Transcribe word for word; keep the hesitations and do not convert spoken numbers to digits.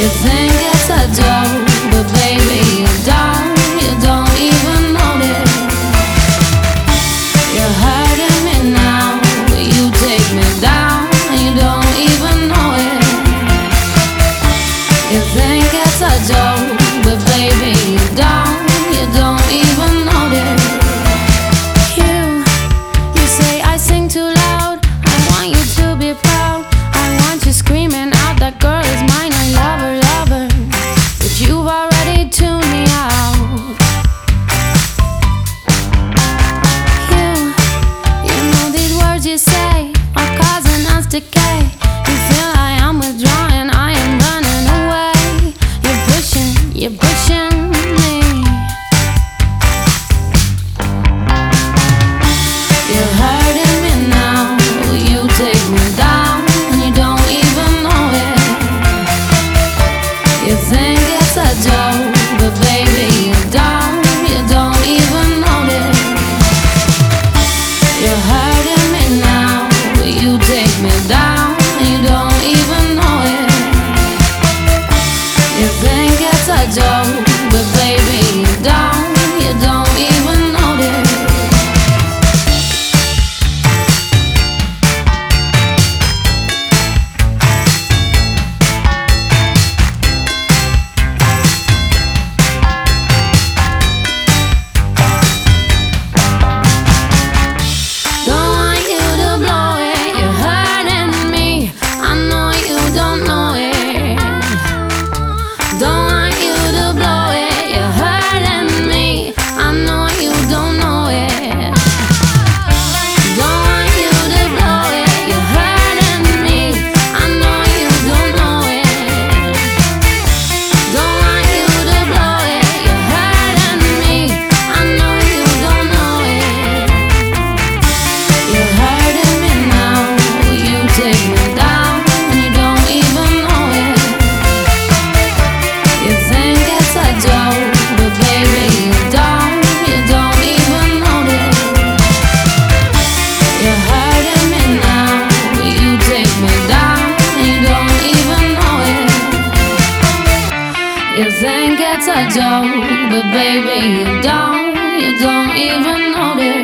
You think it's a joke, but baby you don't, you don't even notice. You're hurting me now, you take me down, you don't even know it. You think it's a joke, but baby you don't, you don't even notice. You, you say I sing too loud, I want you to be proud, I want you screaming out that girl is mine, I love her, love her, but you've already tuned me out. You, you know these words you say are causing us decay. You feel I am withdrawing, I am running away. You're pushing, you're pushing me. You're hurting me now, you take me down, you don't even know it. You think it's a joke, but baby you don't, you don't even notice. You're hurting me now, you take me down, you don't even know it. You think it's a joke, but baby you don't, you don't even notice. Don't want you to blow it, you're hurting me, I know you don't know it. Don't want you to blow it, you're hurting me, I know you don't know it. Don't want you to blow it, you're hurting me, I know you don't know it. Don't want you to blow it, you're hurting me, I know you don't know it. You're hurting me now, you take me down, you don't even know it. You think it's a joke, but baby you don't, you don't even notice. You're hurting me now, you take me down, you don't even know it. You think it's a joke, but baby you don't, you don't even notice.